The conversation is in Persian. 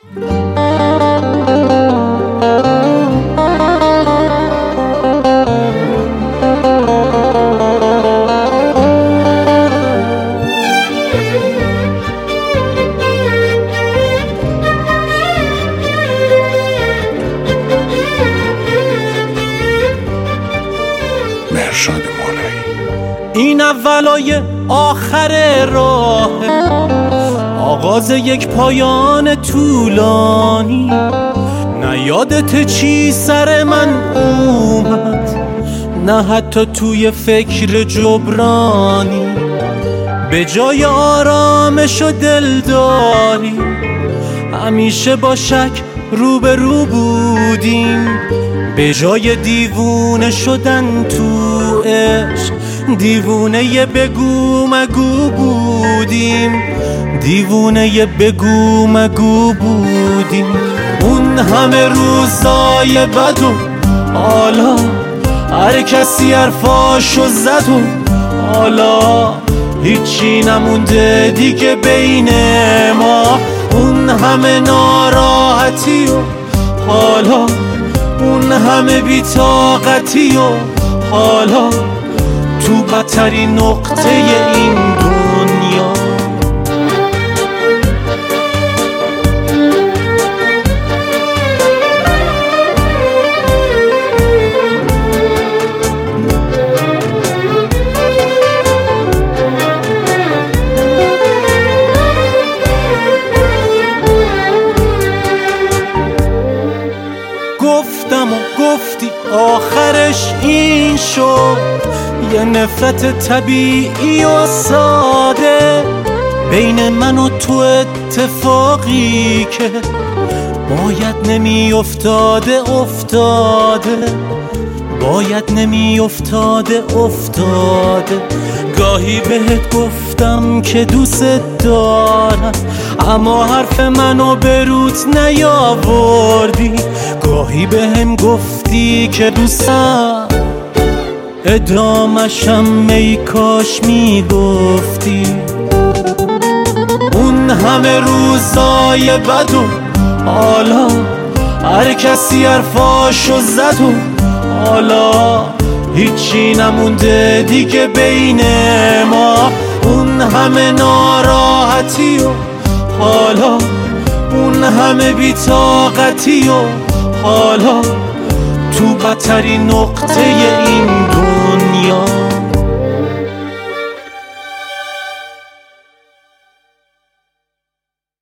این اولای آخر راه، آغاز یک پایان طولانی. نه یادت چی سر من اومد، نه حتی توی فکر جبرانی. به جای آرامش و دلداری همیشه با شک رو به رو بودیم. به جای دیوونه شدن تو عشق، دیوونه ی بگو مگو بودیم. دیوونه ی بگو مگو بودیم. اون همه روزای بد و حالا هر کسی حرفاشو زد و حالا هیچی نمونده دیگه بین ما. اون همه ناراحتی و حالا اون همه بی‌طاقتی و حالا تو بدترین نقطه این دنیا. گفتم و گفتی آخرش این شد، یه نفرت طبیعی و ساده بین من و تو، اتفاقی که باید نمی افتاده افتاده، باید نمی افتاده افتاده. گاهی بهت گفتم که دوست دارم، اما حرف منو به روت نیاوردی. گاهی بهم گفتی که دوستم، ادامشم ای کاش میگفتی. اون همه روزای بد و حالا هر کسی حرفاشو زد و حالا هیچی نمونده دیگه بین ما. اون همه ناراحتی و حالا اون همه بی‌طاقتی و حالا تو بدترین نقطه این دنیا.